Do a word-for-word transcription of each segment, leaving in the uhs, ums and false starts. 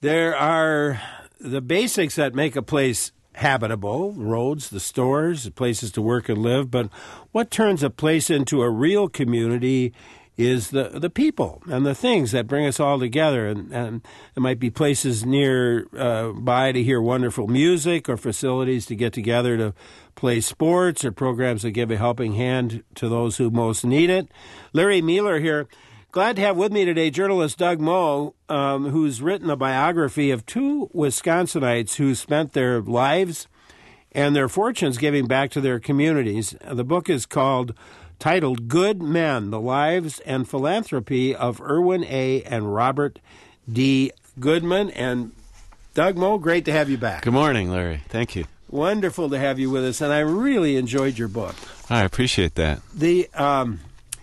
There are the basics that make a place habitable, roads, the stores, the places to work and live, but what turns a place into a real community is the the people and the things that bring us all together. And, and there might be places near uh, by to hear wonderful music, or facilities to get together to play sports, or programs that give a helping hand to those who most need it. Larry Mueller here. Glad to have with me today journalist Doug Moe, um, who's written a biography of two Wisconsinites who spent their lives and their fortunes giving back to their communities. The book is called, titled Good Men, The Lives and Philanthropy of Irwin A. and Robert D. Goodman. And Doug Moe, great to have you back. Good morning, Larry. Thank you. Wonderful to have you with us, and I really enjoyed your book. I appreciate that. The... Um,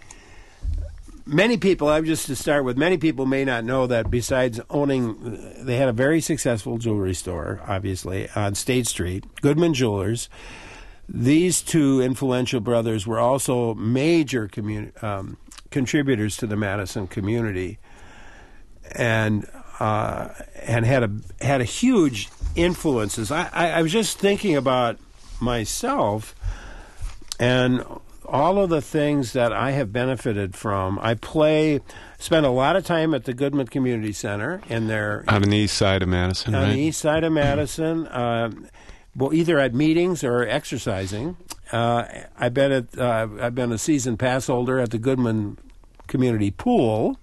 Many people, I just to start with, many people may not know that besides owning, they had a very successful jewelry store, obviously, on State Street, Goodman Jewelers. These two influential brothers were also major communi- um, contributors to the Madison community, and uh, and had a had a huge influences. I, I, I was just thinking about myself and all of the things that I have benefited from. I play, spend a lot of time at the Goodman Community Center in their on the east side of Madison, on right? the east side of Madison, uh, well, either at meetings or exercising. Uh, I've been at, uh, I've been a season pass holder at the Goodman Community Pool.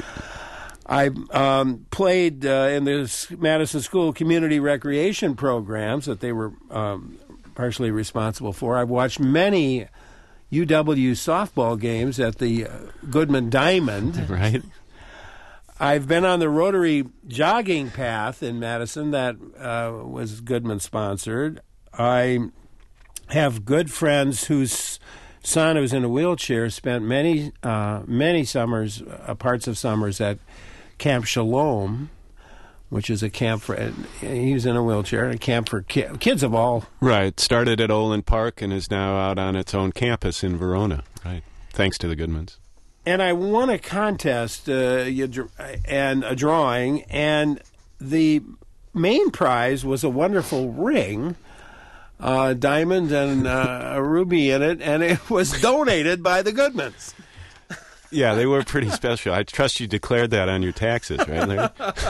I um, played uh, in the Madison School community recreation programs that they were um, partially responsible for. I've watched many U W softball games at the uh, Goodman Diamond. Right. I've been on the Rotary jogging path in Madison that uh, was Goodman sponsored. I have good friends whose son, who's in a wheelchair, spent many, uh, many summers, uh, parts of summers at Camp Shalom, which is a camp for, he was in a wheelchair, a camp for ki- kids of all. Right. Started at Olin Park and is now out on its own campus in Verona. Right. Thanks to the Goodmans. And I won a contest uh, you, and a drawing, and the main prize was a wonderful ring, uh, diamond and uh, a ruby in it, and it was donated by the Goodmans. Yeah, they were pretty special. I trust you declared that on your taxes, right, Larry?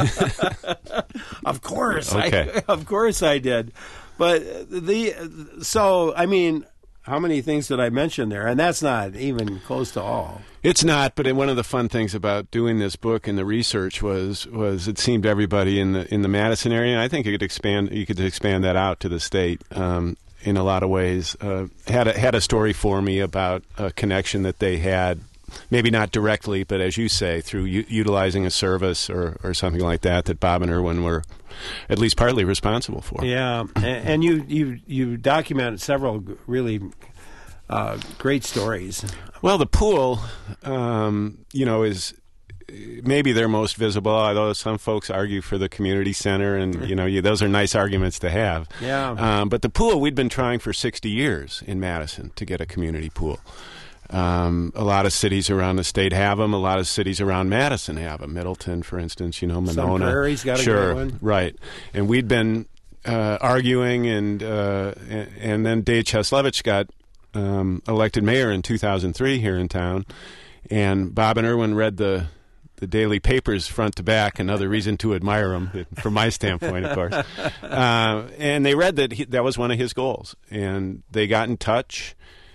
Of course. Okay. I, of course I did. But the so, I mean, how many things did I mention there? And that's not even close to all. It's not, but one of the fun things about doing this book and the research was was it seemed everybody in the in the Madison area, and I think you could expand you could expand that out to the state um, in a lot of ways. Uh, had a, had a story for me about a connection that they had. Maybe not directly, but as you say, through u- utilizing a service or, or something like that, that Bob and Irwin were at least partly responsible for. Yeah, and, and you, you, you document several really uh, great stories. Well, the pool, um, you know, is maybe their most visible, although some folks argue for the community center, and, you know, you, those are nice arguments to have. Yeah. Um, but the pool, we'd been trying for sixty years in Madison to get a community pool. Um, a lot of cities around the state have them. A lot of cities around Madison have them. Middleton, for instance, you know, Monona. Some Prairie's got a sure, good one. Right. And we'd been uh, arguing, and uh, and then Dave Cheslevich got um, elected mayor in two thousand three here in town, and Bob and Irwin read the the daily papers front to back, another reason to admire him, from my standpoint, of course. Uh, and they read that he, that was one of his goals, and they got in touch.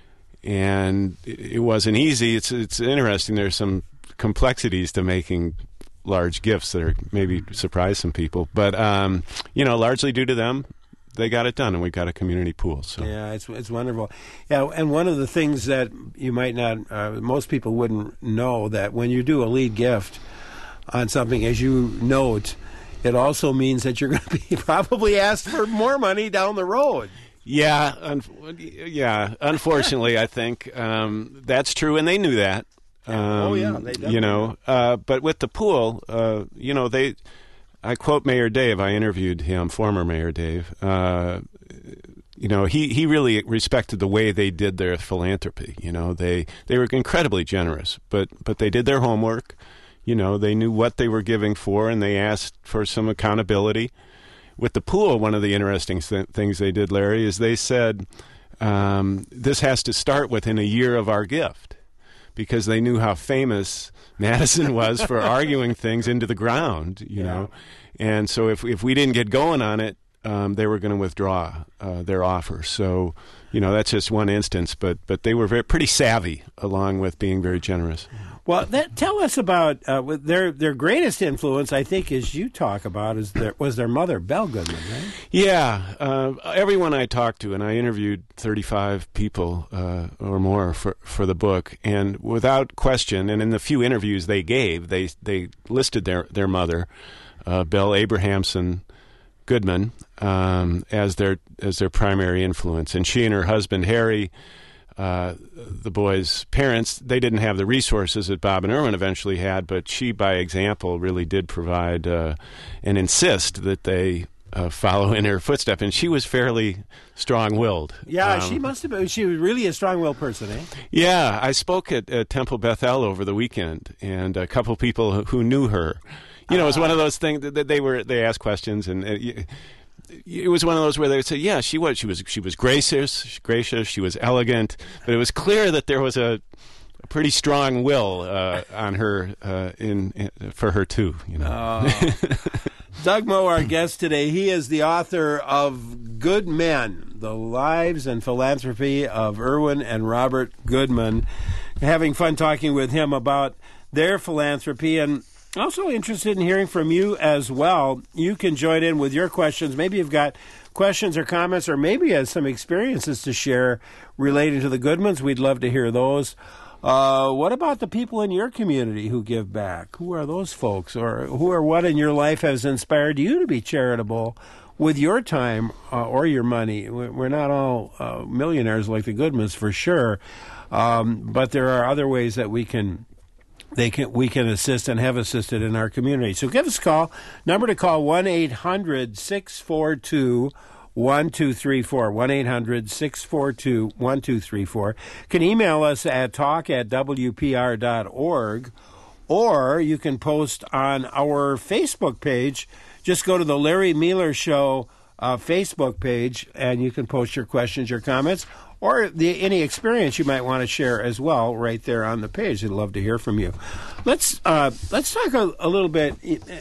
And it wasn't easy. It's it's interesting. There's some complexities to making large gifts that are maybe surprise some people. But, um, you know, largely due to them, they got it done, and we've got a community pool. So yeah, it's it's wonderful. Yeah, and one of the things that you might not, uh, most people wouldn't know, that when you do a lead gift on something, as you note, it also means that you're going to be probably asked for more money down the road. Yeah, un- yeah. Unfortunately, I think um, that's true, and they knew that. Um, oh yeah, they definitely. You know, uh, but with the pool, uh, you know, they. I quote Mayor Dave. I interviewed him, former Mayor Dave. Uh, you know, he, he really respected the way they did their philanthropy. You know, they they were incredibly generous, but but they did their homework. You know, they knew what they were giving for, and they asked for some accountability. With the pool, one of the interesting th- things they did, Larry, is they said, um, this has to start within a year of our gift, because they knew how famous Madison was for arguing things into the ground, you yeah. know. And so if if we didn't get going on it, um, they were going to withdraw uh, their offer. So, you know, that's just one instance, but but they were very, pretty savvy, along with being very generous. Well, that, tell us about uh, their their greatest influence, I think, as you talk about, is their, was their mother, Belle Goodman, right? Yeah. Uh, everyone I talked to, and I interviewed thirty-five people uh, or more for, for the book, and without question, and in the few interviews they gave, they they listed their, their mother, uh, Belle Abrahamson Goodman, um, as their as their primary influence. And she and her husband, Harry, Uh, the boys' parents, they didn't have the resources that Bob and Irwin eventually had, but she, by example, really did provide uh, and insist that they uh, follow in her footsteps. And she was fairly strong-willed. Yeah, um, she must have been. She was really a strong-willed person, eh? Yeah, I spoke at, at Temple Bethel over the weekend, and a couple people who, who knew her. You know, it was one of those things that they were. They asked questions, and uh, it was one of those where they would say, "Yeah, she was. She was. She was gracious. Gracious. She was elegant." But it was clear that there was a, a pretty strong will uh, on her uh, in, in for her too. You know. Uh, Doug Moe, our guest today, he is the author of Good Men: The Lives and Philanthropy of Irwin and Robert Goodman. Having fun talking with him about their philanthropy, and also interested in hearing from you as well. You can join in with your questions. Maybe you've got questions or comments, or maybe you have some experiences to share relating to the Goodmans. We'd love to hear those. Uh, what about the people in your community who give back? Who are those folks? Or who or what in your life has inspired you to be charitable with your time uh, or your money? We're not all uh, millionaires like the Goodmans, for sure. Um, but there are other ways that we can They can we can assist and have assisted in our community. So give us a call. Number to call, one eight hundred six four two one two three four, one eight hundred six four two one two three four. Can email us at talk at w p r dot org, or you can post on our Facebook page. Just go to the Larry Mealer Show uh, Facebook page, and you can post your questions, your comments, or the, any experience you might want to share as well, right there on the page. I'd love to hear from you. Let's uh, let's talk a, a little bit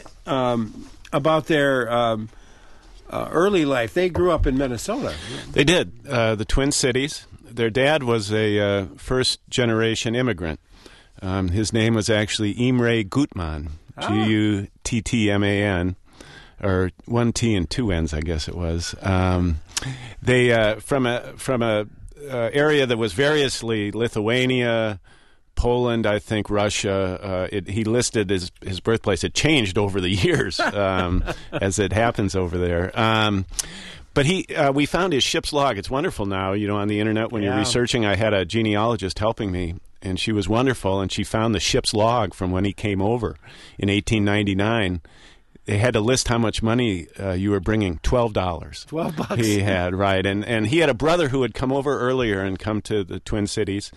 um, about their um, uh, early life. They grew up in Minnesota. They did. Uh, the Twin Cities. Their dad was a uh, first-generation immigrant. Um, his name was actually Imre Gutman, Ah. G U T T M A N, or one T and two N's, I guess it was. Um, they uh, from a from a Uh, area that was variously Lithuania, Poland, I think Russia. Uh, it, he listed his his birthplace. It changed over the years, um, as it happens over there. Um, but he, uh, we found his ship's log. It's wonderful now, you know, on the internet when Yeah. you're researching. I had a genealogist helping me, and she was wonderful. And she found the ship's log from when he came over in eighteen ninety-nine. They had to list how much money uh, you were bringing. Twelve dollars. Twelve bucks. He had, right, and and he had a brother who had come over earlier and come to the Twin Cities,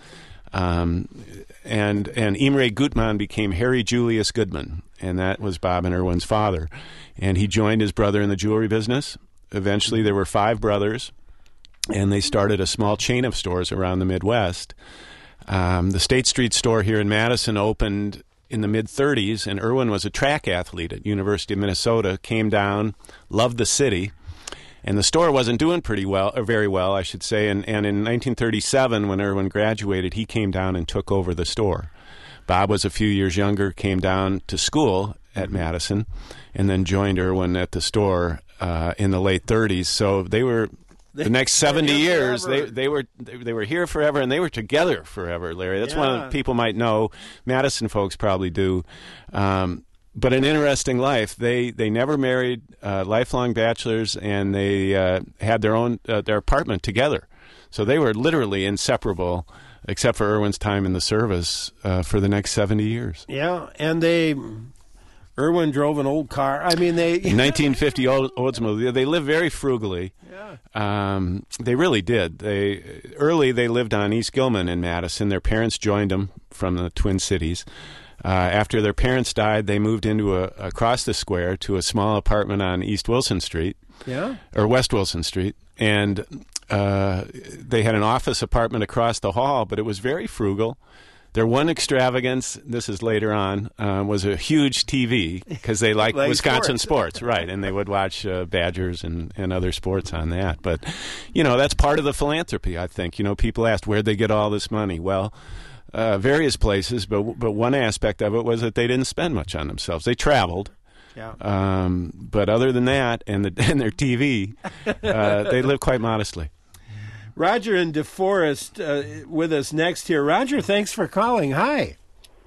um, and and Imre Gutman became Harry Julius Goodman, and that was Bob and Irwin's father, and he joined his brother in the jewelry business. Eventually, there were five brothers, and they started a small chain of stores around the Midwest. Um, the State Street store here in Madison opened in the mid-thirties, and Irwin was a track athlete at University of Minnesota, came down, loved the city, and the store wasn't doing pretty well, or very well, I should say, and, and in nineteen thirty-seven, when Irwin graduated, he came down and took over the store. Bob was a few years younger, came down to school at Madison, and then joined Irwin at the store uh, in the late thirties, so they were... The next seventy years, they they were they were here forever, and they were together forever, Larry. That's Yeah. one of people might know. Madison folks probably do. Um, but an interesting life. They they never married, uh, lifelong bachelors, and they uh, had their own uh, their apartment together. So they were literally inseparable, except for Irwin's time in the service uh, for the next seventy years. Yeah, and they... Irwin drove an old car. I mean, they... In nineteen fifty Oldsmobile, they lived very frugally. Yeah. Um, they really did. They early they lived on East Gilman in Madison. Their parents joined them from the Twin Cities. Uh, after their parents died, they moved into a across the square to a small apartment on East Wilson Street, yeah, or West Wilson Street, and uh, they had an office apartment across the hall, but it was very frugal. Their one extravagance, this is later on, uh, was a huge T V because they liked like Wisconsin sports, sports, right? And they would watch uh, Badgers and, and other sports on that. But, you know, that's part of the philanthropy, I think. You know, people asked, where'd they get all this money? Well, uh, various places, but but one aspect of it was that they didn't spend much on themselves. They traveled. Yeah. Um, but other than that and, the, and their T V, uh, they lived quite modestly. Roger in DeForest uh, with us next here. Roger, thanks for calling. Hi.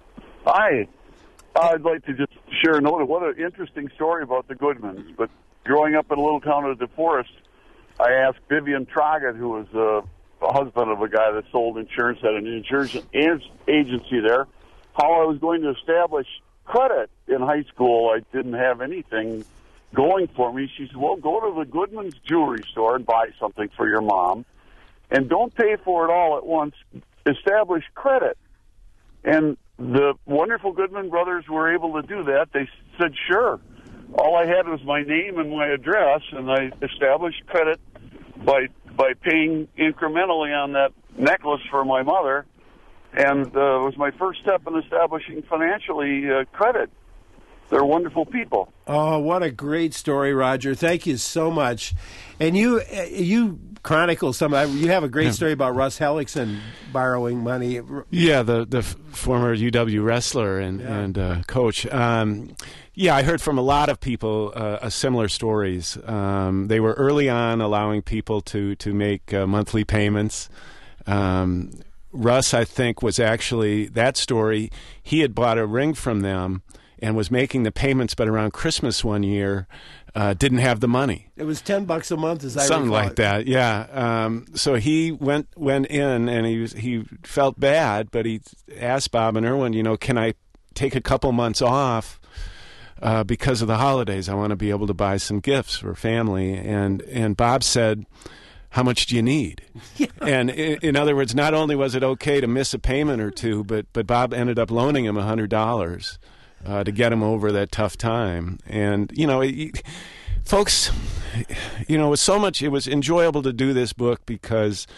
Hi. I'd like to just share a note of what an interesting story about the Goodmans. But growing up in a little town of DeForest, I asked Vivian Troggett, who was uh, the husband of a guy that sold insurance at an insurance agency there, how I was going to establish credit in high school. I didn't have anything going for me. She said, well, go to the Goodman's jewelry store and buy something for your mom. And don't pay for it all at once. Establish credit. And the wonderful Goodman brothers were able to do that. They said, sure. All I had was my name and my address, and I established credit by by paying incrementally on that necklace for my mother. And uh, it was my first step in establishing financially uh, credit. They're wonderful people. Oh, what a great story, Roger. Thank you so much. And you you chronicle some, you have a great story about Russ Hellickson borrowing money. Yeah, the the f- former U W wrestler and, Yeah. and uh, coach. Um, yeah, I heard from a lot of people uh, uh, similar stories. Um, they were early on allowing people to, to make uh, monthly payments. Um, Russ, I think, was actually, that story, he had bought a ring from them and was making the payments, but around Christmas one year, uh, didn't have the money. It was ten bucks a month, as I Something recall like it. that, yeah. Um, so he went went in, and he was, he felt bad, but he asked Bob and Irwin, you know, can I take a couple months off uh, because of the holidays? I want to be able to buy some gifts for family. And and Bob said, how much do you need? Yeah. And in, in other words, not only was it okay to miss a payment or two, but but Bob ended up loaning him one hundred dollars. Uh, to get him over that tough time. And, you know, it, folks, you know, it was so much, it was enjoyable to do this book because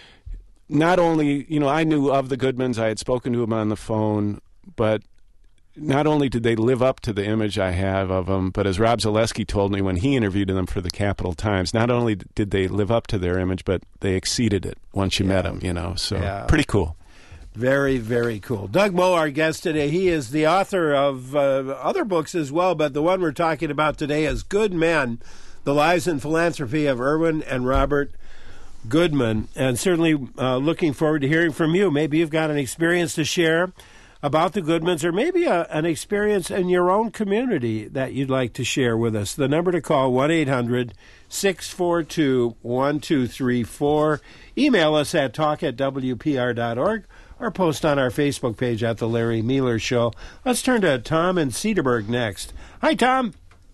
not only, you know, I knew of the Goodmans, I had spoken to them on the phone, but not only did they live up to the image I have of them, but as Rob Zaleski told me when he interviewed them for the Capital Times, not only did they live up to their image, but they exceeded it once you Yeah. met them, you know, so Yeah. pretty cool. Very, very cool. Doug Moe, our guest today, he is the author of uh, other books as well, but the one we're talking about today is Good Men, The Lives and Philanthropy of Irwin and Robert Goodman. And certainly uh, looking forward to hearing from you. Maybe you've got an experience to share about the Goodmans, or maybe a, an experience in your own community that you'd like to share with us. The number to call, one eight hundred six four two one two three four. Email us at talk at w p r dot org. Or post on our Facebook page at The Larry Mueller Show. Let's turn to Tom in Cedarburg next. Hi, Tom.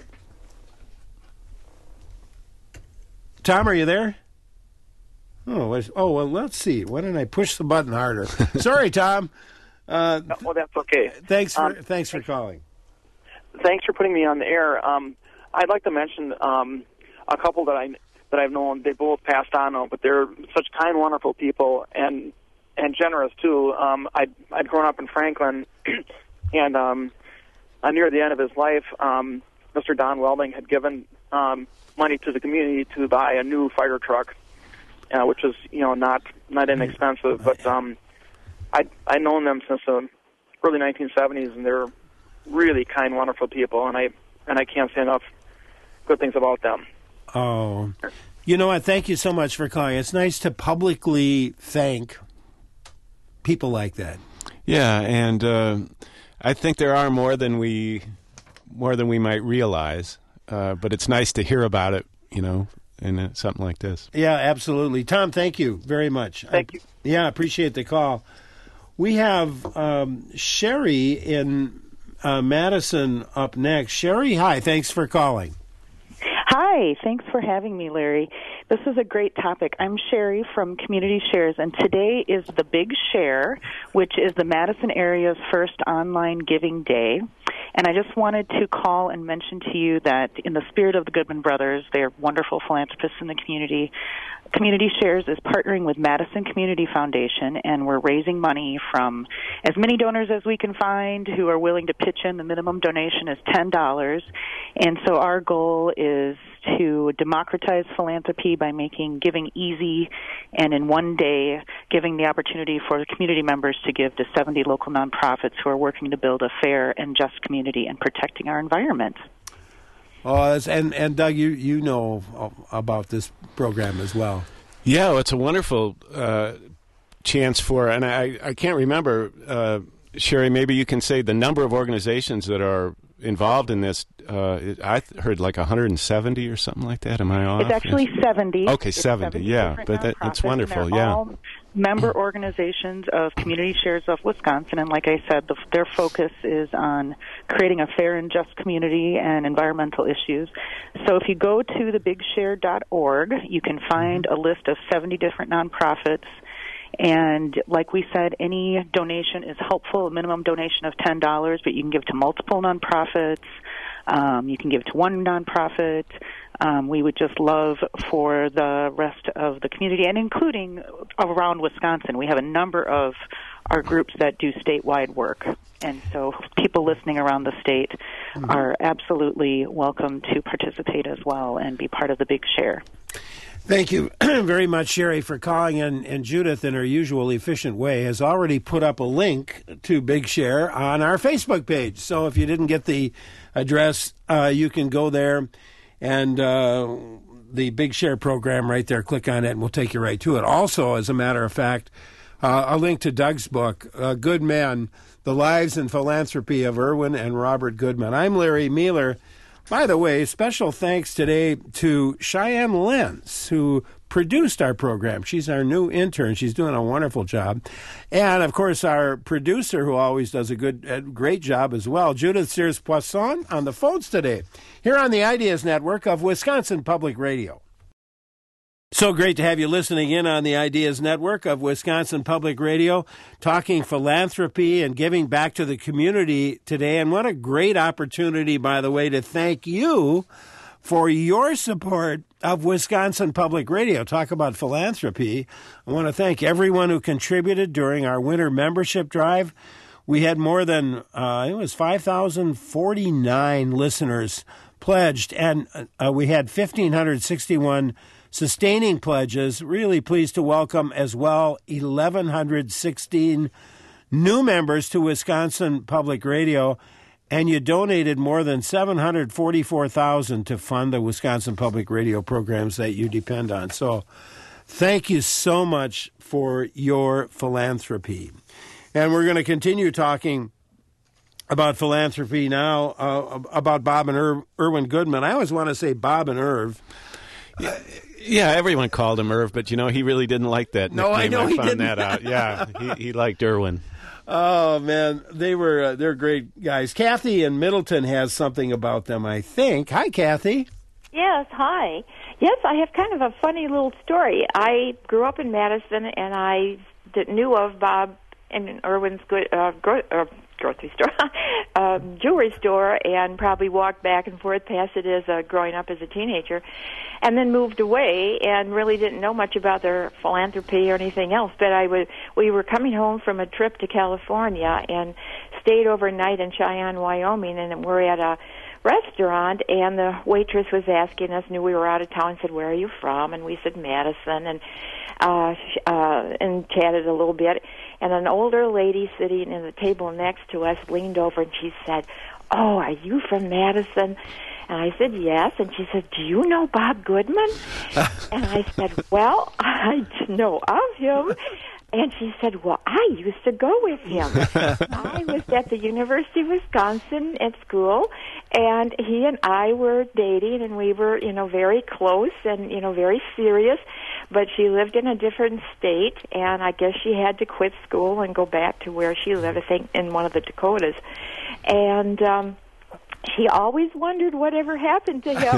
Tom, are you there? Oh, was- oh well, let's see. Why didn't I push the button harder? Sorry, Tom. Uh, th- Well, that's okay. thanks for Um, thanks for calling. Thanks for putting me on the air. Um, I'd like to mention um, a couple that I that I've known. They both passed on now, but they're such kind, wonderful people, and and generous too. Um, I'd I'd grown up in Franklin, and um, uh, near the end of his life, um, Mister Don Welding had given um, money to the community to buy a new fire truck, uh, which is you know not not inexpensive. But um, I I'd known them since the early nineteen seventies, and they're really kind, wonderful people, and I and I can't say enough good things about them. Oh, you know what? Thank you so much for calling. It's nice to publicly thank people like that. Yeah, and uh, I think there are more than we more than we might realize. Uh, but it's nice to hear about it, you know, in uh, something like this. Yeah, absolutely. Tom, thank you very much. Thank you. Yeah, appreciate the call. We have um, Sherry in uh, Madison up next. Sherry, hi. Thanks for calling. Hi, thanks for having me, Larry. This is a great topic. I'm Sherry from Community Shares, and today is the Big Share, which is the Madison area's first online giving day. And I just wanted to call and mention to you that in the spirit of the Goodman Brothers, they're wonderful philanthropists in the community, Community Shares is partnering with Madison Community Foundation, and we're raising money from as many donors as we can find who are willing to pitch in. The minimum donation is ten dollars. And so our goal is to democratize philanthropy by making giving easy, and in one day giving the opportunity for the community members to give to seventy local nonprofits who are working to build a fair and just community and protecting our environment. Oh, and, and Doug, you, you know about this program as well. Yeah, well, it's a wonderful uh, chance for, and I, I can't remember, uh, Sherry, maybe you can say the number of organizations that are involved in this. Uh, I heard like one hundred seventy or something like that. Am I off? It's actually seventy. Okay, it's seventy, seventy yeah. But that, that's wonderful, yeah. All member organizations of Community Shares of Wisconsin, and like I said, the, their focus is on creating a fair and just community and environmental issues. So if you go to the big share dot org, you can find a list of seventy different nonprofits. And like we said, any donation is helpful, a minimum donation of ten dollars, but you can give to multiple nonprofits. Um, you can give to one nonprofit. Um, we would just love for the rest of the community, and including around Wisconsin. We have a number of our groups that do statewide work. And so people listening around the state mm-hmm. are absolutely welcome to participate as well and be part of the Big Share. Thank you very much, Sherry, for calling in. And Judith, in her usual efficient way, has already put up a link to Big Share on our Facebook page. So if you didn't get the address, uh, you can go there and uh, the Big Share program right there, click on it, and we'll take you right to it. Also, as a matter of fact, uh, a link to Doug's book, uh, Good Men, The Lives and Philanthropy of Irwin and Robert Goodman. I'm Larry Mueller. By the way, special thanks today to Cheyenne Lenz, who produced our program. She's our new intern. She's doing a wonderful job. And, of course, our producer, who always does a good, a great job as well, Judith Sears-Poisson, on the phones today, here on the Ideas Network of Wisconsin Public Radio. So great to have you listening in on the Ideas Network of Wisconsin Public Radio, talking philanthropy and giving back to the community today. And what a great opportunity, by the way, to thank you for your support of Wisconsin Public Radio. Talk about philanthropy. I want to thank everyone who contributed during our winter membership drive. We had more than, uh, it was five thousand forty-nine listeners pledged, and uh, we had one thousand five hundred sixty-one sustaining pledges. Really pleased to welcome as well one thousand one hundred sixteen new members to Wisconsin Public Radio, and you donated more than seven hundred forty-four thousand dollars to fund the Wisconsin Public Radio programs that you depend on. So thank you so much for your philanthropy. And we're going to continue talking about philanthropy now, uh, about Bob and Ir- Irwin Goodman. I always want to say Bob and Irv. Yeah. Yeah, everyone called him Irv, but, you know, he really didn't like that nickname. No, I know I he found didn't. that out. Yeah, he, he liked Irwin. Oh, man, they were, uh, they're great guys. Kathy in Middleton has something about them, I think. Hi, Kathy. Yes, hi. Yes, I have kind of a funny little story. I grew up in Madison, and I did, knew of Bob and Irwin's good, uh, gro- uh, grocery store, um, jewelry store, and probably walked back and forth past it as uh, growing up as a teenager, and then moved away and really didn't know much about their philanthropy or anything else. But I was, we were coming home from a trip to California and stayed overnight in Cheyenne, Wyoming, and we're at a restaurant, and the waitress was asking us, knew we were out of town, said, "Where are you from?" And we said, "Madison," and uh, uh, and chatted a little bit. And an older lady sitting at the table next to us leaned over and she said, "Oh, are you from Madison?" And I said, "Yes." And she said, "Do you know Bob Goodman?" And I said, "Well, I know of him." And she said, "Well, I used to go with him. I was at the University of Wisconsin at school, and he and I were dating, and we were, you know, very close and, you know, very serious. But she lived in a different state, and I guess she had to quit school and go back to where she lived, I think, in one of the Dakotas. And um, she always wondered whatever happened to him.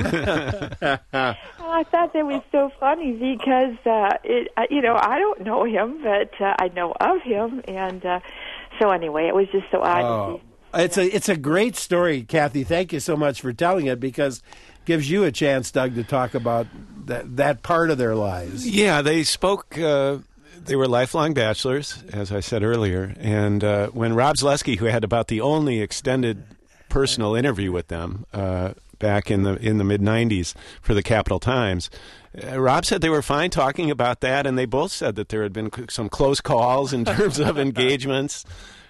I thought that was so funny because, uh, it, uh, you know, I don't know him, but uh, I know of him. And uh, so anyway, it was just so odd Oh. to see. It's a it's a great story, Kathy. Thank you so much for telling it, because it gives you a chance, Doug, to talk about that that part of their lives. Yeah, they spoke. Uh, they were lifelong bachelors, as I said earlier. And uh, when Rob Zaleski, who had about the only extended personal interview with them uh, back in the in the mid nineties for the Capital Times, uh, Rob said they were fine talking about that, and they both said that there had been c- some close calls in terms of engagements.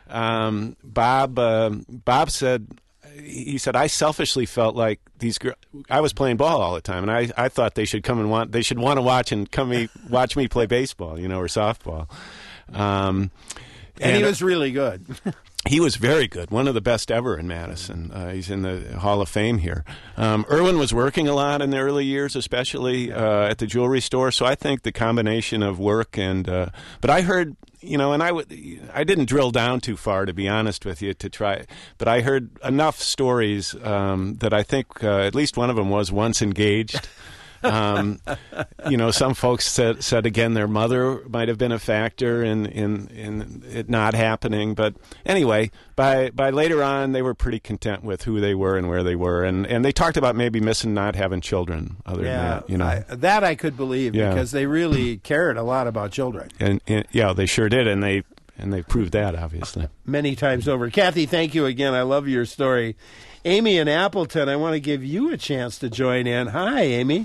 Um, Bob uh, Bob said. He said, I selfishly felt like these girls, I was playing ball all the time, and I, I thought they should come and want, they should want to watch and come me, watch me play baseball, you know, or softball. Um, And, and he was really good. He was very good, one of the best ever in Madison. Uh, he's in the Hall of Fame here. Um, Irwin was working a lot in the early years, especially uh, at the jewelry store, so I think the combination of work and, uh, but I heard, you know, and I, w- I didn't drill down too far, to be honest with you, to try, but I heard enough stories um, that I think uh, at least one of them was once engaged. um, you know, some folks said, said again their mother might have been a factor in, in, in it not happening. But anyway, by by later on, they were pretty content with who they were and where they were. And, and they talked about maybe missing not having children. Other yeah, than that, you know. I, that I could believe Yeah. because they really cared a lot about children. And, and yeah, they sure did. And they and they proved that, obviously. Many times over. Kathy, thank you again. I love your story. Amy in Appleton, I want to give you a chance to join in. Hi, Amy.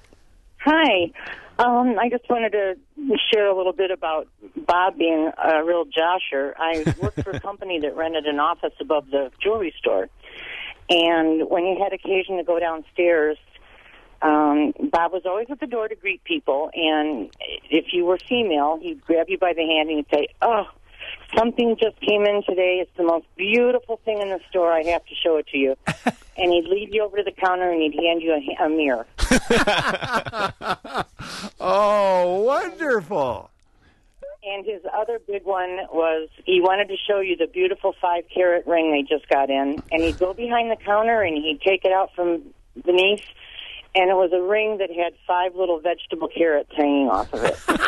Hi. Um, I just wanted to share a little bit about Bob being a real josher. I worked for a company that rented an office above the jewelry store. And when you had occasion to go downstairs, um, Bob was always at the door to greet people. And if you were female, he'd grab you by the hand and he'd say, oh, something just came in today. It's the most beautiful thing in the store. I have to show it to you. And he'd lead you over to the counter and he'd hand you a, a mirror. Oh, wonderful. And his other big one was he wanted to show you the beautiful five-carat ring they just got in. And he'd go behind the counter and he'd take it out from beneath. And it was a ring that had five little vegetable carrots hanging off of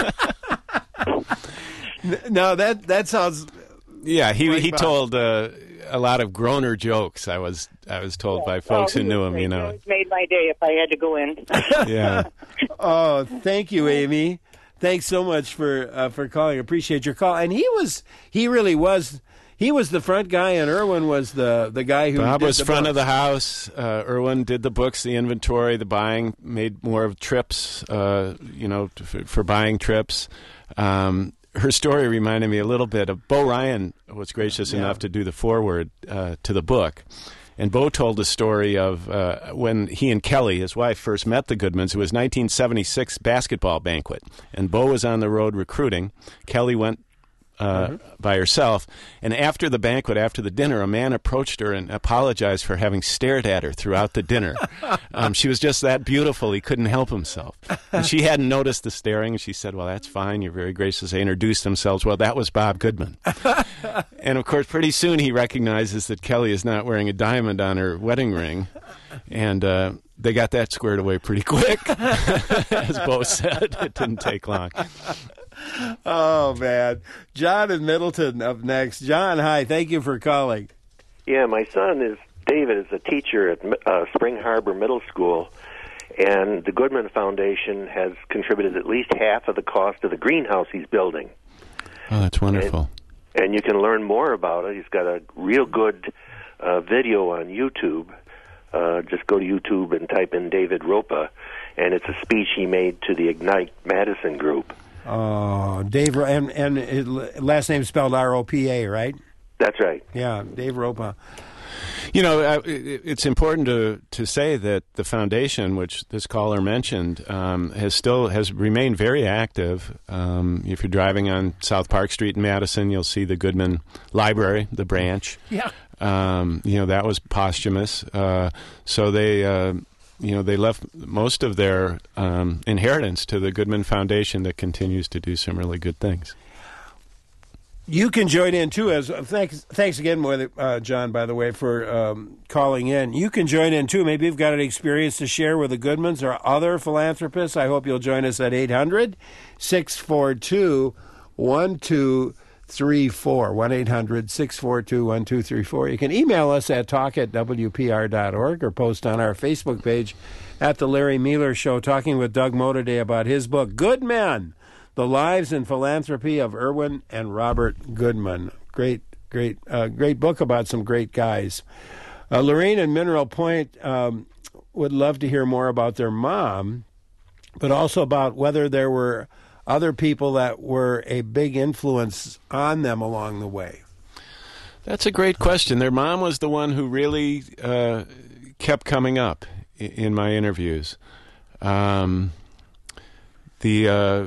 it. No, that that sounds. Yeah, he Right, he Bob. told uh, a lot of groaner jokes. I was I was told Yeah. by folks Oh, who he knew was him. great. You He know, always made my day if I had to go in. yeah. Oh, thank you, Amy. Thanks so much for uh, for calling. Appreciate your call. And he was he really was he was the front guy, and Irwin was the the guy who Bob did was the front books. of the house. Uh, Irwin did the books, the inventory, the buying, made more of trips, uh, you know, to, for, for buying trips. Um, her story reminded me a little bit of Bo Ryan was gracious Yeah. enough to do the foreword uh, to the book. And Bo told the story of uh, when he and Kelly, his wife, first met the Goodmans. It was nineteen seventy-six basketball banquet. And Bo was on the road recruiting. Kelly went uh, Mm-hmm. by herself. And after the banquet, after the dinner, a man approached her and apologized for having stared at her throughout the dinner. um, she was just that beautiful, he couldn't help himself. And she hadn't noticed the staring. She said, well, that's fine. You're very gracious. They introduced themselves. Well, that was Bob Goodman. And, of course, pretty soon he recognizes that Kelly is not wearing a diamond on her wedding ring. And uh, they got that squared away pretty quick. As Bo said, it didn't take long. Oh man, John in Middleton up next. John, hi. Thank you for calling. Yeah, my son is David is a teacher at uh, Spring Harbor Middle School, and the Goodman Foundation has contributed at least half of the cost of the greenhouse he's building. Oh, that's wonderful. And, and you can learn more about it. He's got a real good uh, video on YouTube. Uh, just go to YouTube and type in David Ropa, and it's a speech he made to the Ignite Madison group. Oh, Dave, and and his last name spelled R O P A, right? That's right. Yeah, Dave Ropa. You know, uh, it, it's important to, to say that the foundation, which this caller mentioned, um, has still has remained very active. Um, if you're driving on South Park Street in Madison, you'll see the Goodman Library, the branch. Yeah. Um, you know, that was posthumous. Uh, so they, uh, you know, they left most of their um, inheritance to the Goodman Foundation that continues to do some really good things. You can join in, too. As Thanks thanks again, uh, John, by the way, for um, calling in. You can join in, too. Maybe you've got an experience to share with the Goodmans or other philanthropists. I hope you'll join us at eight hundred, six four two, one two three four, one eight hundred, six four two, one two three four. You can email us at talk at w p r dot org or post on our Facebook page at The Larry Mueller Show, talking with Doug Moe today about his book, Good Men, The Lives and Philanthropy of Irwin and Robert Goodman. Great, great, uh, great book about some great guys. Uh, Lorraine in Mineral Point um, would love to hear more about their mom, but also about whether there were other people that were a big influence on them along the way. That's a great question. Their mom was the one who really uh, kept coming up in, in my interviews. Um, the... Uh,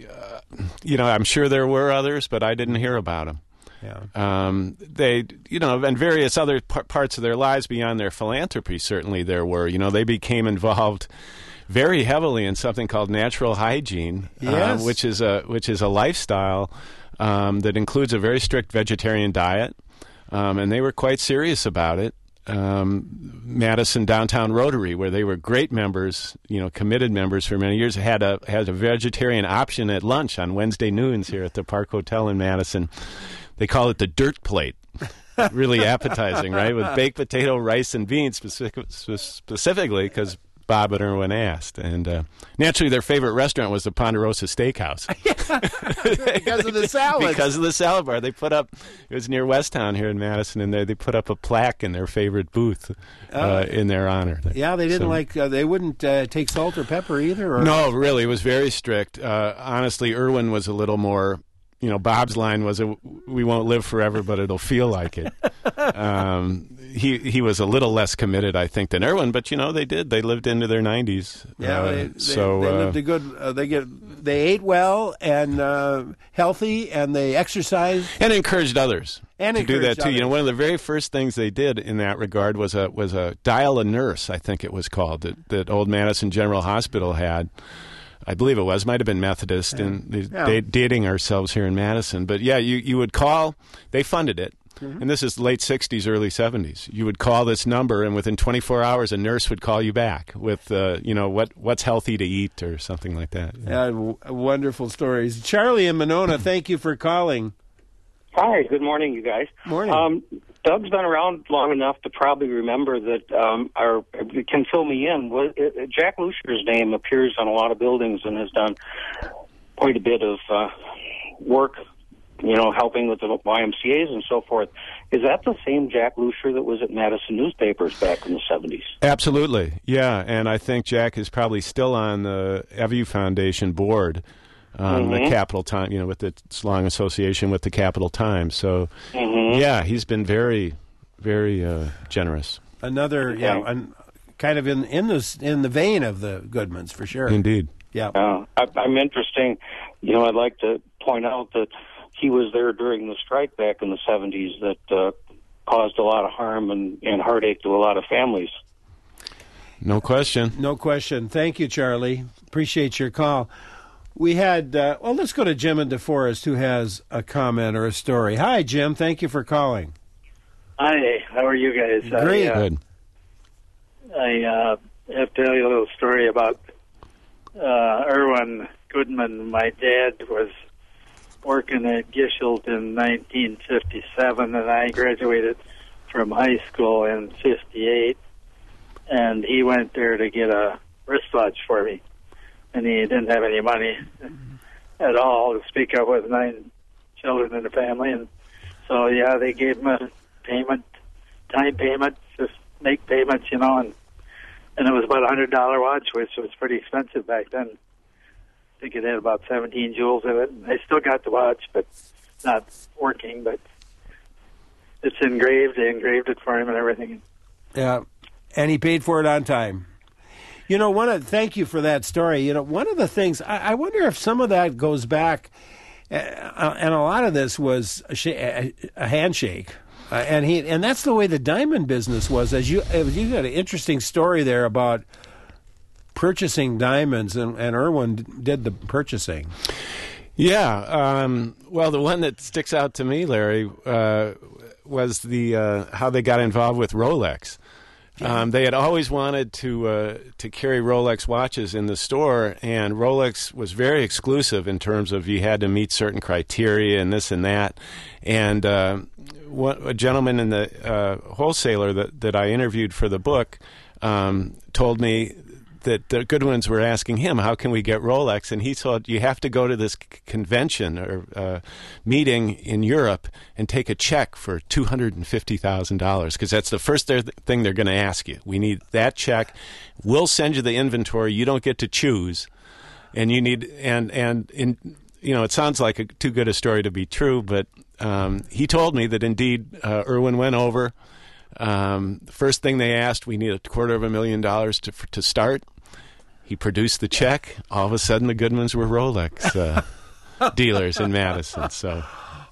You know, I'm sure there were others, but I didn't hear about them. Yeah. Um, they, you know, and various other p- parts of their lives beyond their philanthropy, certainly there were. You know, they became involved very heavily in something called natural hygiene, yes. uh, which is a which is a lifestyle um, that includes a very strict vegetarian diet, um, and they were quite serious about it. Um, Madison Downtown Rotary, where they were great members, you know, committed members for many years, had a had a vegetarian option at lunch on Wednesday noons here at the Park Hotel in Madison. They call it the dirt plate. Really appetizing, right? With baked potato, rice, and beans, specific, specifically because Bob and Irwin asked. And uh, naturally, their favorite restaurant was the Ponderosa Steakhouse. Because of the salad. Because of the salad bar. They put up, it was near Westtown here in Madison, and they, they put up a plaque in their favorite booth uh, oh. in their honor. Yeah, they didn't so, like, uh, they wouldn't uh, take salt or pepper either? Or? No, really, it was very strict. Uh, honestly, Irwin was a little more... You know, Bob's line was, "We won't live forever, but it'll feel like it." um, he he was a little less committed, I think, than Irwin, but you know, they did. They lived into their nineties. Yeah, uh, they, they, so they uh, lived a good. Uh, they get they ate well and uh, healthy, and they exercised and encouraged others and to do that too. Others. You know, one of the very first things they did in that regard was a was a dial a nurse, I think it was called, that that old Madison General Hospital had. I believe it was, might have been Methodist, yeah. and yeah. da- dating ourselves here in Madison. But yeah, you, you would call, they funded it, mm-hmm. and this is late sixties, early seventies. You would call this number, and within twenty-four hours, a nurse would call you back with, uh, you know, what what's healthy to eat or something like that. Yeah, w- wonderful stories. Charlie in Monona, thank you for calling. Hi, good morning, you guys. Morning. Um, Doug's been around long enough to probably remember that, um, or can fill me in. Jack Lusher's name appears on a lot of buildings and has done quite a bit of uh, work, you know, helping with the Y M C As and so forth. Is that the same Jack Lusher that was at Madison newspapers back in the seventies? Absolutely, yeah. And I think Jack is probably still on the Evu Foundation board. Um, mm-hmm. The Capital Times, you know, with its long association with the Capital Times. So, mm-hmm. yeah, he's been very, very uh, generous. Another, okay. yeah, an, kind of in in the in the vein of the Goodmans, for sure. Indeed. Yeah. Uh, I, I'm interesting. You know, I'd like to point out that he was there during the strike back in the seventies that uh, caused a lot of harm and, and heartache to a lot of families. No question. No question. Thank you, Charlie. Appreciate your call. We had, uh, well, let's go to Jim in DeForest, who has a comment or a story. Hi, Jim. Thank you for calling. Hi. How are you guys? Great. I, uh, Good. I uh, have to tell you a little story about uh, Irwin Goodman. My dad was working at Gishelt in nineteen fifty-seven, and I graduated from high school in fifty-eight, and he went there to get a wristwatch for me. And he didn't have any money at all to speak of with nine children in the family. And so, yeah, they gave him a payment, time payment, just make payments, you know, and, and it was about a one hundred dollar watch, which was pretty expensive back then. I think it had about seventeen jewels in it. I still got the watch, but it's not working, but it's engraved. They engraved it for him and everything. Yeah, and he paid for it on time. You know, one of thank you for that story. You know, one of the things I, I wonder if some of that goes back, uh, and a lot of this was a, sh- a, a handshake, uh, and he and that's the way the diamond business was. As you you got an interesting story there about purchasing diamonds, and, and Irwin did the purchasing. Yeah. Um, well, the one that sticks out to me, Larry, uh, was the uh, how they got involved with Rolex. Yeah. Um, they had always wanted to uh, to carry Rolex watches in the store, and Rolex was very exclusive in terms of you had to meet certain criteria and this and that. And uh, what, a gentleman in the uh, wholesaler that, that I interviewed for the book um, told me that the Goodwins were asking him, how can we get Rolex? And he thought, you have to go to this c- convention or uh, meeting in Europe and take a check for two hundred fifty thousand dollars, because that's the first th- thing they're going to ask you. We need that check. We'll send you the inventory. You don't get to choose. And you need, and, and in, you know, it sounds like a, too good a story to be true, but um, he told me that indeed uh, Irwin went over. Um, the first thing they asked, we need a quarter of a million dollars to to start. He produced the check. All of a sudden, the Goodmans were Rolex uh, dealers in Madison. So,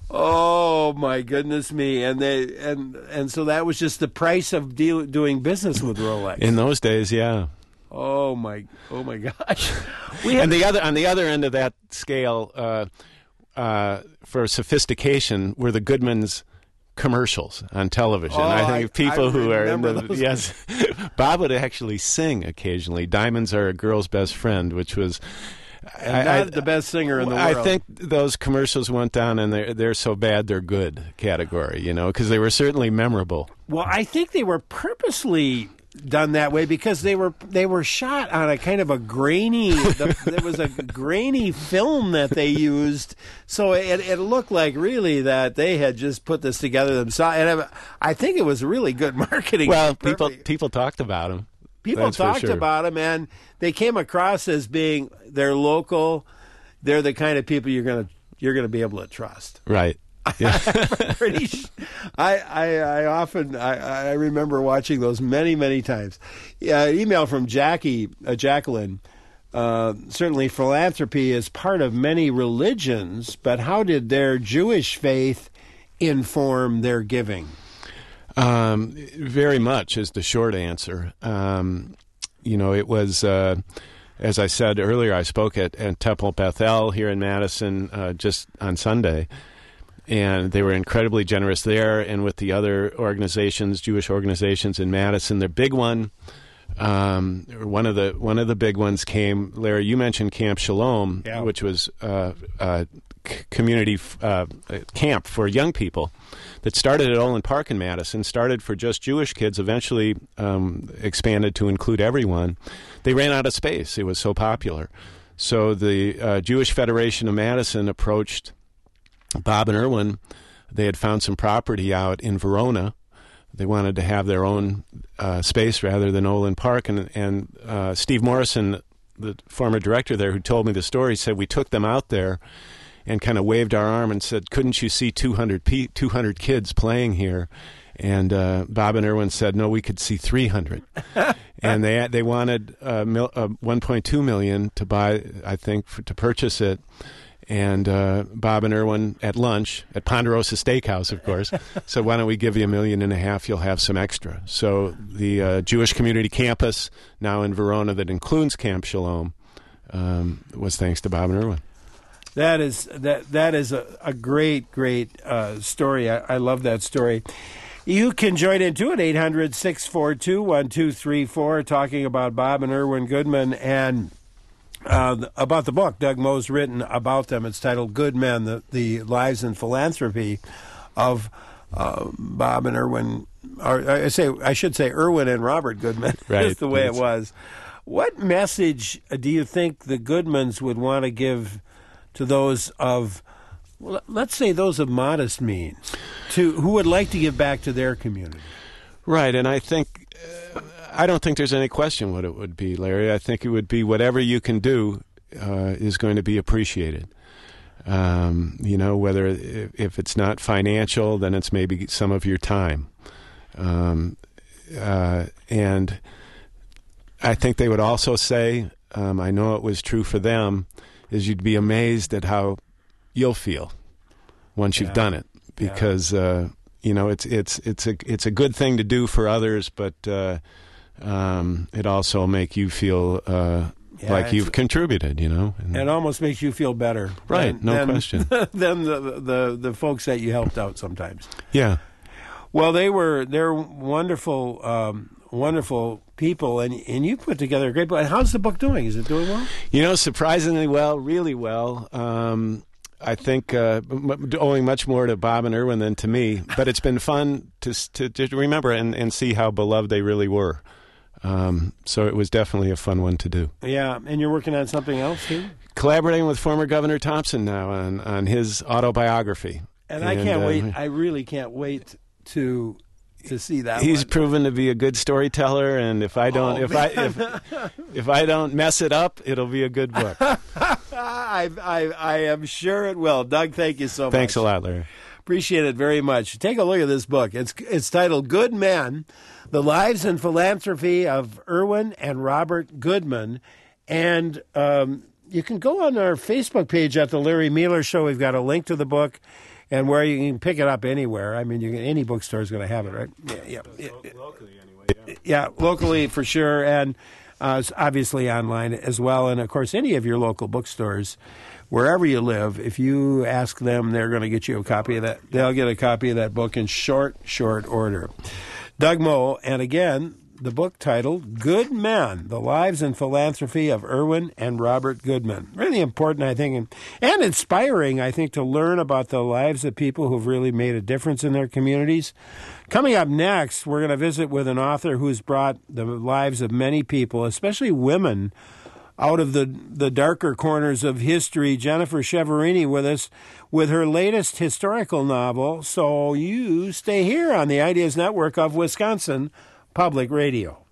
oh my goodness me! And they and and so that was just the price of deal, doing business with Rolex in those days. Yeah. Oh my! Oh my gosh! We and the other on the other end of that scale, uh, uh, for sophistication, were the Goodmans commercials on television. Oh, I think people I who are in the those. yes, Bob would actually sing occasionally. Diamonds Are a Girl's Best Friend, which was and I, not I, the best singer in the I world. I think those commercials went down in they're they're so bad they're good category, you know, because they were certainly memorable. Well, I think they were purposely done that way because they were they were shot on a kind of a grainy the, there was a grainy film that they used, so it, it looked like really that they had just put this together themselves, and I, I think it was really good marketing. Well, people people talked about them. People That's talked sure. about them, and they came across as being they're local. They're the kind of people you're gonna you're gonna be able to trust. Right. Yeah. Pretty sh- I, I I often I, I remember watching those many many times. Uh, email from Jackie uh, Jacqueline. Uh, certainly, philanthropy is part of many religions, but how did their Jewish faith inform their giving? Um, very much is the short answer. Um, you know, it was. Uh, As I said earlier, I spoke at, at Temple Bethel here in Madison uh, just on Sunday. And they were incredibly generous there, and with the other organizations, Jewish organizations in Madison. Their big one, um, one of the one of the big ones came. Larry, you mentioned Camp Shalom, yeah. which was uh, a c- community uh, camp for young people that started at Olin Park in Madison. Started for just Jewish kids, eventually um, expanded to include everyone. They ran out of space; it was so popular. So the uh, Jewish Federation of Madison approached Bob and Irwin. They had found some property out in Verona. They wanted to have their own uh, space rather than Olin Park. And, and uh, Steve Morrison, the former director there who told me the story, said we took them out there and kind of waved our arm and said, couldn't you see two hundred, pe- two hundred kids playing here? And uh, Bob and Irwin said, no, we could see three hundred. And they they wanted uh, mil- uh, one point two million dollars to buy, I think, for, to purchase it. And uh, Bob and Irwin at lunch at Ponderosa Steakhouse, of course, said, why don't we give you a million and a half? You'll have some extra. So the uh, Jewish Community Campus now in Verona that includes Camp Shalom um, was thanks to Bob and Irwin. That is that that is a, a great, great uh, story. I, I love that story. You can join into it, eight hundred, six four two, one two three four, talking about Bob and Irwin Goodman and Uh, about the book Doug Moe's written about them. It's titled Good Men, the, the Lives and Philanthropy of uh, Bob and Irwin, or I say I should say Irwin and Robert Goodman, right. is the way it was. What message do you think the Goodmans would want to give to those of, well, let's say those of modest means, to who would like to give back to their community? Right, and I think uh, I don't think there's any question what it would be, Larry. I think it would be whatever you can do uh, is going to be appreciated. Um, you know, whether if, if it's not financial, then it's maybe some of your time. Um, uh, and I think they would also say, um, I know it was true for them, is you'd be amazed at how you'll feel once you've yeah. done it, because yeah. uh, you know it's it's it's a it's a good thing to do for others, but uh, um, it also make you feel uh, Yeah, like you've contributed, you know. And it almost makes you feel better. Right, than, no than, question. than the, the, the folks that you helped out sometimes. Yeah. Well, they were, they're wonderful, um, wonderful people, and and you put together a great book. And how's the book doing? Is it doing well? You know, surprisingly well, really well. Um, I think uh, m- owing much more to Bob and Irwin than to me, but it's been fun to to, to remember and, and see how beloved they really were. Um, so it was definitely a fun one to do. Yeah, and you're working on something else too? Collaborating with former Governor Thompson now on, on his autobiography. And, and I can't uh, wait. I really can't wait to to see that. He's one. proven to be a good storyteller, and if I don't, Oh, if I if, if I don't mess it up, it'll be a good book. I, I I am sure it will. Doug, thank you so much. Thanks a lot, Larry. Appreciate it very much. Take a look at this book. It's it's titled "Good Men: The Lives and Philanthropy of Irwin and Robert Goodman," and um, you can go on our Facebook page at the Larry Mueller Show. We've got a link to the book. And where you can pick it up anywhere. I mean, you can, any bookstore is going to have it, right? Yeah, yeah. Locally, anyway. Yeah. yeah, locally for sure, and uh, obviously online as well. And of course, any of your local bookstores, wherever you live, if you ask them, they're going to get you a copy of that. They'll get a copy of that book in short, short order. Doug Moe, and again, the book titled "Good Men: The Lives and Philanthropy of Irwin and Robert Goodman." Really important, I think, and, and inspiring, I think, to learn about the lives of people who've really made a difference in their communities. Coming up next, we're going to visit with an author who's brought the lives of many people, especially women, out of the, the darker corners of history. Jennifer Cheverini with us with her latest historical novel. So you stay here on the Ideas Network of Wisconsin Public Radio.